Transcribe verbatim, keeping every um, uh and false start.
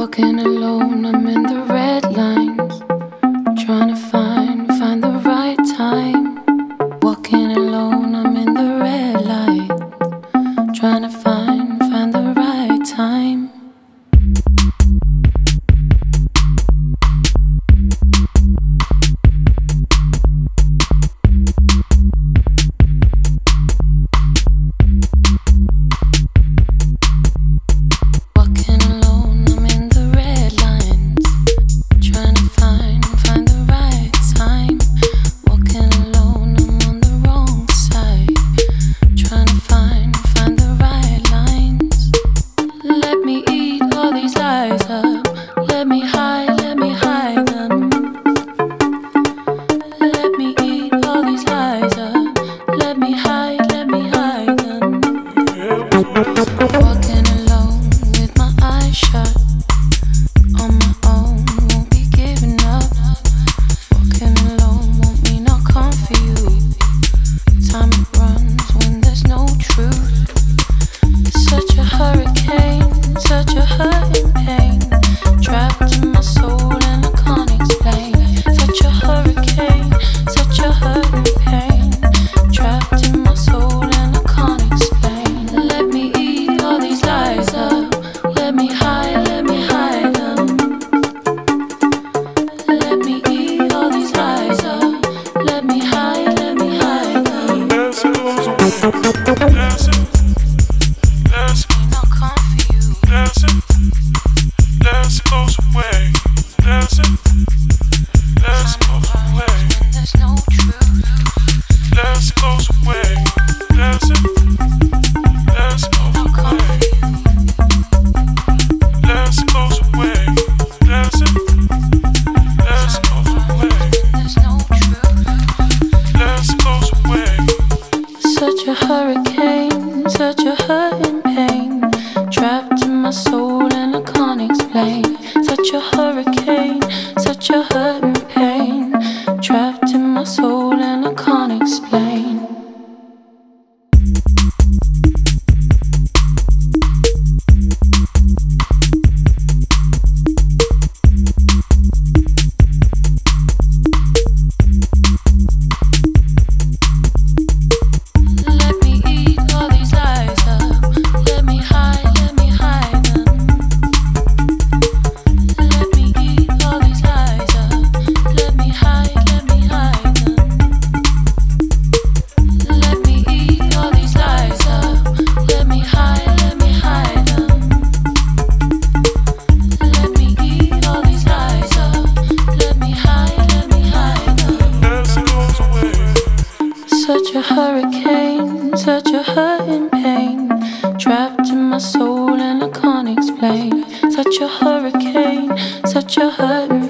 Walking alone, I'm in the red lines, trying to find, find the right time. Walking alone, I'm in the red light, trying to find, find the right time. Let me hide, let me hide them. Let me eat all these lies up. Let me hide, let me hide them. Walking alone with my eyes shut, on my own, won't be giving up. Walking alone won't mean I'll come for you. Time it runs when there's no truth. Such a hurricane, such a hurting pain. Trapped in my soul and I can't explain. Such a hurricane, such a hurting pain. Trapped in my soul and I can't explain. Let me eat all these lies up. Let me hide, let me hide them. Let me eat all these lies up. Let me hide, let me hide them. Dancing, dancing, dancing, I'll come for you. dancing, dancing goes away. Dancing, dancing goes away. When there's no truth. Dancing goes away. Dancing, dancing goes I'll come away. for you. Dancing goes away. Dancing, dancing goes away. There's no truth. Dancing goes away. Such a hurricane, such a hurting pain. Trapped in my soul and I can't explain. Such a hurricane, such a hurting pain. Trapped in my soul and I can't explain. Let me eat all these lies up. Let me hide, let me hide them. Let me eat all these lies up. Let me hide, let me hide them. Let me eat all these lies up. Let me hide, let me hide them. Let me eat all these lies up. Let me hide, let me hide them. Dancing goes away. Such a hurricane, such a hurting pain. Trapped in my soul and I can't explain. Such a hurricane, such a hurting